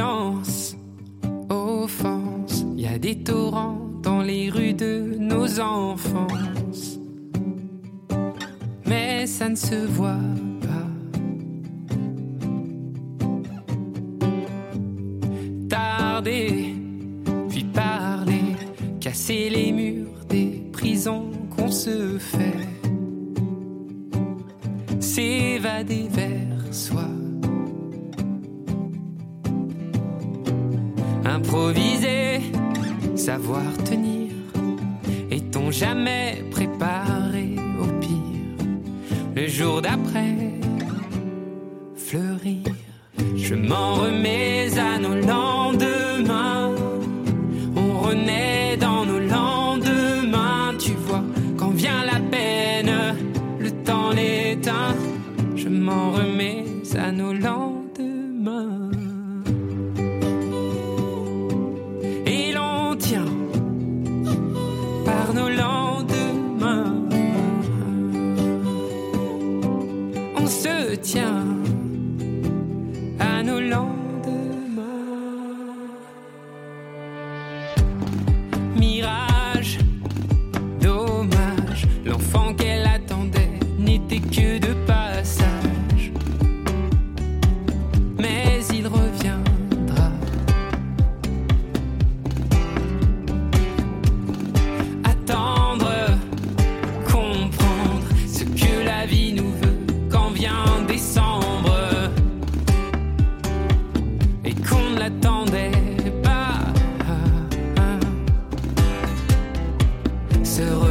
silence, offense. Y a des torrents dans les rues de nos enfances, mais ça ne se voit pas. Tarder, puis parler, casser les murs des prisons qu'on se fait, s'évader vers soi. Improviser, savoir tenir, est-on jamais préparé au pire? Le jour d'après, fleurir. Je m'en remets à nos lendemains, on renaît dans nos lendemains. Tu vois, quand vient la peine, le temps l'éteint. Je m'en remets à nos lendemains. Et l'on tient par nos lendemains. On se tient à nos lendemains. Mirage, dommage, l'enfant qu'elle attendait n'était que de passage, mais il reviendra. Attendre, comprendre ce que la vie nous veut quand vient décembre et qu'on ne l'attendait pas. Se